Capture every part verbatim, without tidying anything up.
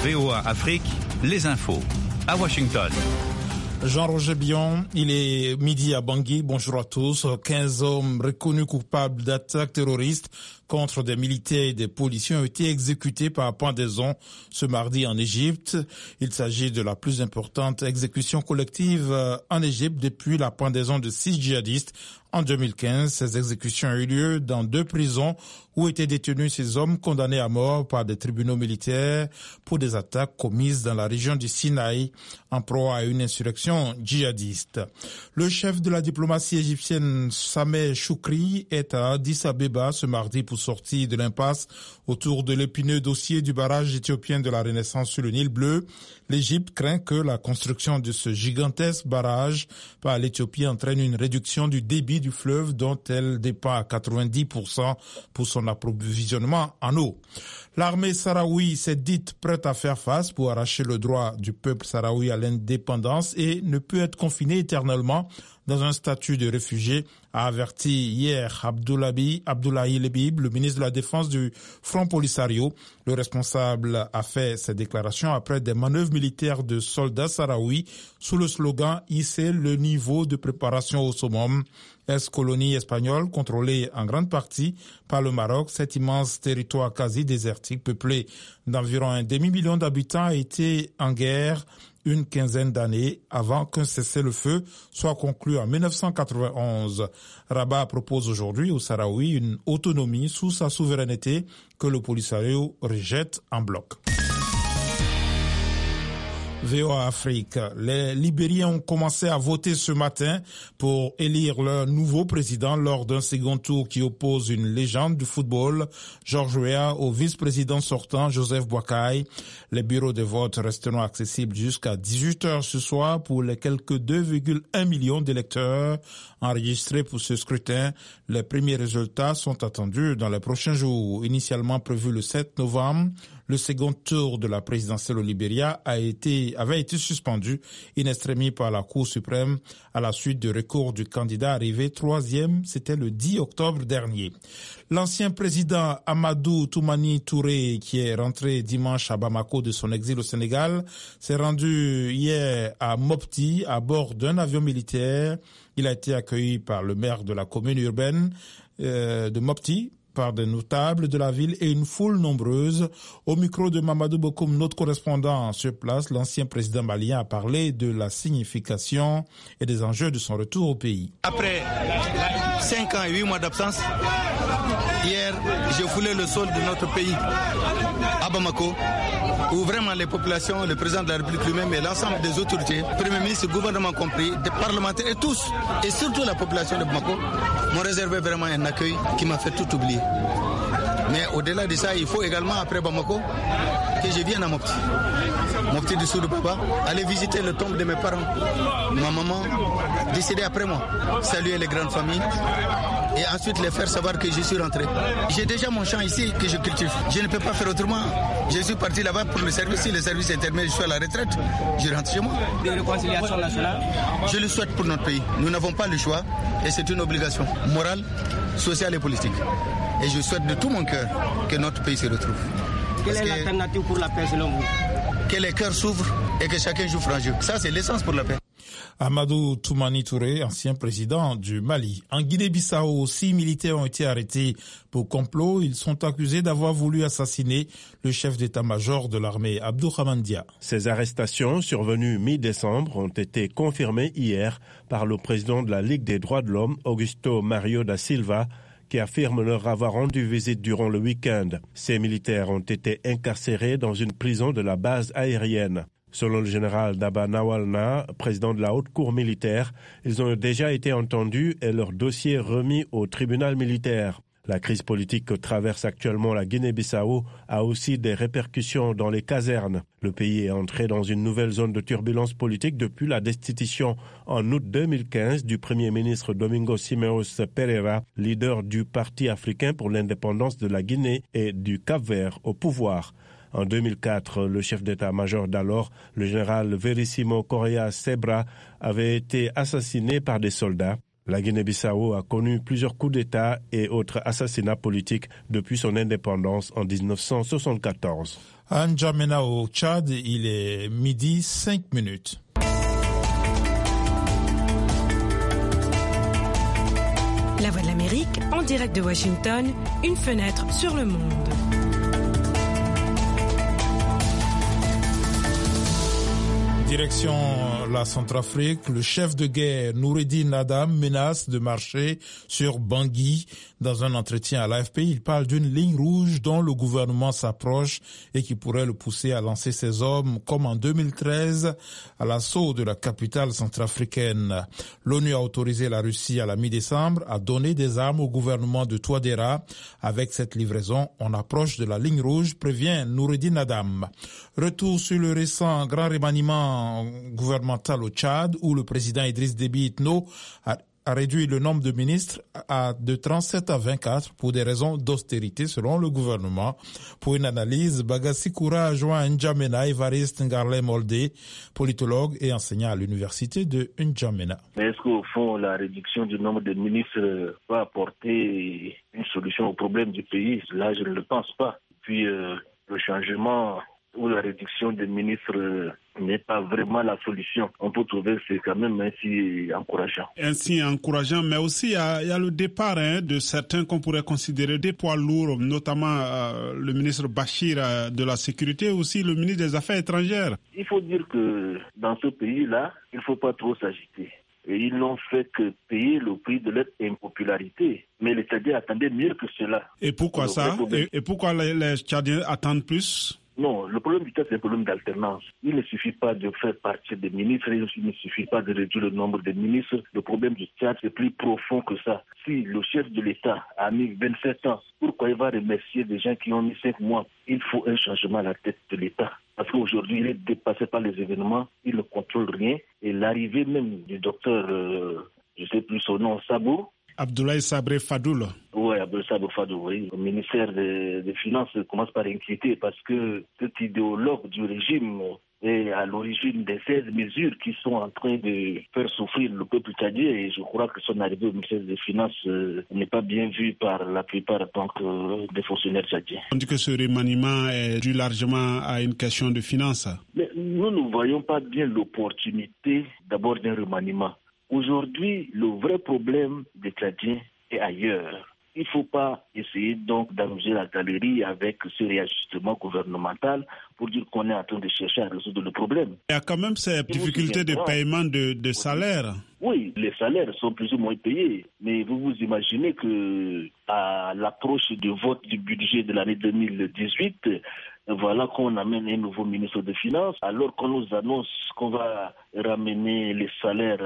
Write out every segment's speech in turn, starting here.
V O A Afrique, les infos. À Washington. Jean-Roger Bion, il est midi à Bangui. Bonjour à tous. quinze hommes reconnus coupables d'attaques terroristes contre des militaires et des policiers ont été exécutés par pendaison ce mardi en Égypte. Il s'agit de la plus importante exécution collective en Égypte depuis la pendaison de six djihadistes en deux mille quinze. Ces exécutions ont eu lieu dans deux prisons où étaient détenus ces hommes condamnés à mort par des tribunaux militaires pour des attaques commises dans la région du Sinaï en proie à une insurrection djihadiste. Le chef de la diplomatie égyptienne, Sameh Choukri, est à Addis Abeba ce mardi pour sortir de l'impasse autour de l'épineux dossier du barrage éthiopien de la Renaissance sur le Nil Bleu. L'Égypte craint que la construction de ce gigantesque barrage par l'Éthiopie entraîne une réduction du débit du fleuve dont elle dépend à quatre-vingt-dix pour cent pour son approvisionnement en eau. L'armée sahraoui s'est dite prête à faire face pour arracher le droit du peuple sahraoui à l'indépendance et ne peut être confinée éternellement dans un statut de réfugié, a averti hier Abdoulaye, Abdoulaye Lebib, le ministre de la Défense du Front Polisario. Le responsable a fait ces déclarations après des manœuvres militaires de soldats sahraouis sous le slogan « Hisser le niveau de préparation au summum ». Ex-colonie espagnole contrôlée en grande partie par le Maroc, cet immense territoire quasi désertique peuplé d'environ un demi-million d'habitants a été en guerre une quinzaine d'années avant qu'un cessez-le-feu soit conclu en mille neuf cent quatre-vingt-onze. Rabat propose aujourd'hui aux Sahraouis une autonomie sous sa souveraineté que le Polisario rejette en bloc. V O A Afrique. Les Libériens ont commencé à voter ce matin pour élire leur nouveau président lors d'un second tour qui oppose une légende du football, George Weah, au vice-président sortant, Joseph Boakai. Les bureaux de vote resteront accessibles jusqu'à dix-huit heures ce soir pour les quelques deux virgule un millions d'électeurs enregistrés pour ce scrutin. Les premiers résultats sont attendus dans les prochains jours. Initialement prévu le sept novembre, le second tour de la présidentielle au Libéria a été, avait été suspendu in extremis par la Cour suprême à la suite de recours du candidat arrivé troisième. C'était le dix octobre dernier. L'ancien président Amadou Toumani Touré, qui est rentré dimanche à Bamako de son exil au Sénégal, s'est rendu hier à Mopti à bord d'un avion militaire. Il a été accueilli par le maire de la commune urbaine euh, de Mopti, par des notables de la ville et une foule nombreuse. Au micro de Mamadou Bokoum, notre correspondant sur place, l'ancien président malien a parlé de la signification et des enjeux de son retour au pays. Après cinq ans et huit mois d'absence, hier, j'ai foulé le sol de notre pays, à Bamako, où vraiment les populations, le président de la République lui-même et l'ensemble des autorités, Premier ministre, gouvernement compris, des parlementaires et tous, et surtout la population de Bamako, m'ont réservé vraiment un accueil qui m'a fait tout oublier. Mais au-delà de ça, il faut également, après Bamako, que je vienne à Mopti. Mopti du Sud Baba, aller visiter le tombe de mes parents. Ma maman, décédée après moi, saluer les grandes familles et ensuite les faire savoir que je suis rentré. J'ai déjà mon champ ici que je cultive. Je ne peux pas faire autrement. Je suis parti là-bas pour le service. Si le service est terminé, je suis à la retraite, je rentre chez moi. Des réconciliations nationales. Je le souhaite pour notre pays. Nous n'avons pas le choix et c'est une obligation morale, sociale et politique. Et je souhaite de tout mon cœur que notre pays se retrouve. Quelle Parce est l'alternative pour la paix selon vous? Que les cœurs s'ouvrent et que chacun joue franc jeu. Ça, c'est l'essence pour la paix. Amadou Toumani Touré, ancien président du Mali. En Guinée-Bissau, six militaires ont été arrêtés pour complot. Ils sont accusés d'avoir voulu assassiner le chef d'état-major de l'armée, Abdourahmane Dia. Ces arrestations, survenues mi-décembre, ont été confirmées hier par le président de la Ligue des droits de l'homme, Augusto Mario da Silva, qui affirme leur avoir rendu visite durant le week-end. Ces militaires ont été incarcérés dans une prison de la base aérienne. Selon le général Daba Nawalna, président de la haute cour militaire, ils ont déjà été entendus et leur dossier remis au tribunal militaire. La crise politique que traverse actuellement la Guinée-Bissau a aussi des répercussions dans les casernes. Le pays est entré dans une nouvelle zone de turbulence politique depuis la destitution en août deux mille quinze du premier ministre Domingos Simeos Pereira, leader du Parti africain pour l'indépendance de la Guinée et du Cap-Vert au pouvoir. En deux mille quatre, le chef d'état-major d'alors, le général Verissimo Correa Sebra, avait été assassiné par des soldats. La Guinée-Bissau a connu plusieurs coups d'État et autres assassinats politiques depuis son indépendance en dix-neuf cent soixante-quatorze. À N'Djamena au Tchad, il est midi cinq minutes. La Voix de l'Amérique, en direct de Washington, une fenêtre sur le monde. Direction la Centrafrique, le chef de guerre Noureddin Adam menace de marcher sur Bangui. Dans un entretien à l'A F P, il parle d'une ligne rouge dont le gouvernement s'approche et qui pourrait le pousser à lancer ses hommes, comme en deux mille treize, à l'assaut de la capitale centrafricaine. L'ONU a autorisé la Russie à la mi-décembre à donner des armes au gouvernement de Touadéra. Avec cette livraison, on approche de la ligne rouge, prévient Noureddin Adam. Retour sur le récent grand remaniement gouvernemental au Tchad, où le président Idriss Déby Itno a, a réduit le nombre de ministres à, de trente-sept à vingt-quatre pour des raisons d'austérité selon le gouvernement. Pour une analyse, Bagassi Koura a joint à N'Djamena Évariste Ngarlem Oldé, politologue et enseignant à l'université de N'Djamena. Mais est-ce qu'au fond, la réduction du nombre de ministres va apporter une solution au problème du pays? Là, je ne le pense pas. Puis, euh, le changement où la réduction des ministres n'est pas vraiment la solution. On peut trouver que c'est quand même ainsi encourageant. Ainsi encourageant, mais aussi il y a, il y a le départ hein, de certains qu'on pourrait considérer des poids lourds, notamment euh, le ministre Bachir euh, de la Sécurité, aussi le ministre des Affaires étrangères. Il faut dire que dans ce pays-là, il ne faut pas trop s'agiter. Et ils n'ont fait que payer le prix de leur impopularité. Mais les Tchadiens attendaient mieux que cela. Et pourquoi ça et, et pourquoi les, les Tchadiens attendent plus? Non, le problème du Tchad, c'est un problème d'alternance. Il ne suffit pas de faire partir des ministres, il ne suffit pas de réduire le nombre de ministres. Le problème du Tchad, c'est plus profond que ça. Si le chef de l'État a mis vingt-sept ans, pourquoi il va remercier des gens qui ont mis cinq mois? Il faut un changement à la tête de l'État. Parce qu'aujourd'hui, il est dépassé par les événements, il ne contrôle rien. Et l'arrivée même du docteur, euh, je ne sais plus son nom, Sabo, Abdoulaye Sabré Fadoul. Oui, Abdoulaye Sabré Fadoul, oui. Le ministère des, des Finances commence par inquiéter parce que cet idéologue du régime est à l'origine des seize mesures qui sont en train de faire souffrir le peuple tchadien et je crois que son arrivée au ministère des Finances euh, n'est pas bien vue par la plupart donc, euh, des fonctionnaires tchadiens. On dit que ce remaniement est dû largement à une question de finances. Mais nous ne voyons pas bien l'opportunité d'abord d'un remaniement. Aujourd'hui, le vrai problème des Tchadiens est ailleurs. Il ne faut pas essayer donc d'amuser la galerie avec ce réajustement gouvernemental pour dire qu'on est en train de chercher à résoudre le problème. Il y a quand même ces difficultés de paiement de, de salaire. Oui, les salaires sont plus ou moins payés. Mais vous vous imaginez que à l'approche du vote du budget de l'année deux mille dix-huit, voilà qu'on amène un nouveau ministre des Finances, alors qu'on nous annonce qu'on va ramener les salaires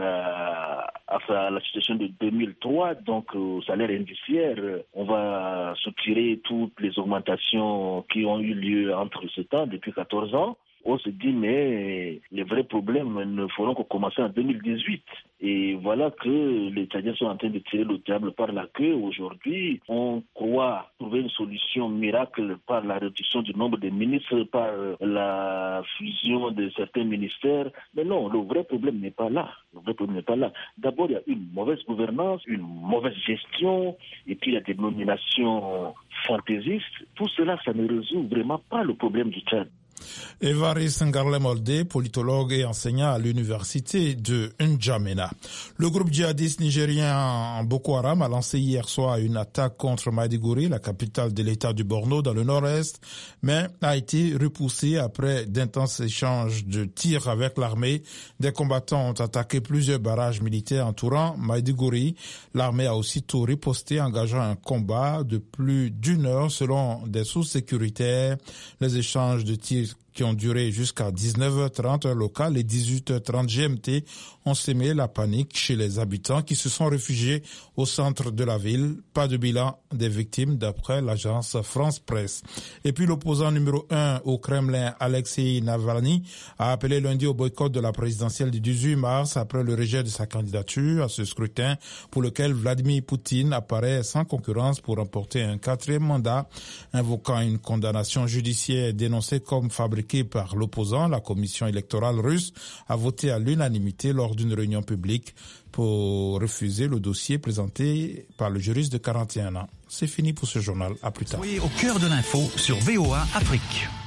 à, à la situation de deux mille trois, donc au salaire indiciaire, on va soutirer toutes les augmentations qui ont eu lieu entre ce temps, depuis quatorze ans. On se dit, mais les vrais problèmes ne feront que commencer en deux mille dix-huit. Et voilà que les Tchadiens sont en train de tirer le diable par la queue. Aujourd'hui, on croit trouver une solution miracle par la réduction du nombre de ministres, par la fusion de certains ministères. Mais non, le vrai problème n'est pas là. Le vrai problème n'est pas là. D'abord, il y a une mauvaise gouvernance, une mauvaise gestion, et puis il y a des nominations fantaisistes. Tout cela, ça ne résout vraiment pas le problème du Tchad. Évariste Ngarlem Oldé, politologue et enseignant à l'université de N'Djamena. Le groupe djihadiste nigérien Boko Haram a lancé hier soir une attaque contre Maïdigori, la capitale de l'état du Borno dans le nord-est, mais a été repoussé après d'intenses échanges de tirs avec l'armée. Des combattants ont attaqué plusieurs barrages militaires entourant Maïdigori. L'armée a aussitôt riposté, engageant un combat de plus d'une heure selon des sources sécuritaires. Les échanges de tirs qui ont duré jusqu'à dix-neuf heures trente heure locale et dix-huit heures trente G M T ont sémé la panique chez les habitants qui se sont réfugiés au centre de la ville. Pas de bilan des victimes d'après l'agence France Presse. Et puis l'opposant numéro un au Kremlin, Alexei Navalny, a appelé lundi au boycott de la présidentielle du dix-huit mars après le rejet de sa candidature à ce scrutin pour lequel Vladimir Poutine apparaît sans concurrence pour remporter un quatrième mandat, invoquant une condamnation judiciaire dénoncée comme fabriquée par l'opposant. La commission électorale russe a voté à l'unanimité lors d'une réunion publique pour refuser le dossier présenté par le juriste de quarante et un ans. C'est fini pour ce journal. À plus tard. Soyez au cœur de l'info sur V O A Afrique.